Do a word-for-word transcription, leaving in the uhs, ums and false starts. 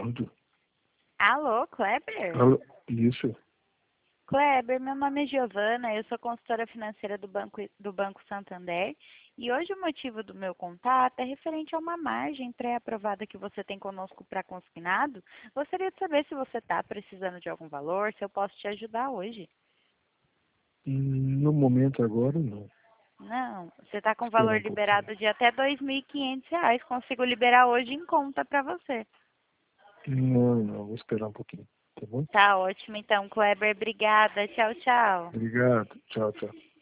Pronto. Alô, Kleber? Alô, isso. Kleber, meu nome é Giovana, eu sou consultora financeira do Banco, do Banco Santander e hoje o motivo do meu contato é referente a uma margem pré-aprovada que você tem conosco para consignado. Gostaria de saber se você está precisando de algum valor, se eu posso te ajudar hoje. Hum, No momento agora, não. Não, você está com Esperar valor um pouquinho. liberado de até dois mil e quinhentos reais, consigo liberar hoje em conta para você. Não, não, vou esperar um pouquinho. Tá bom? Tá ótimo então, Kleber, obrigada, tchau, tchau. Obrigado. Tchau, tchau.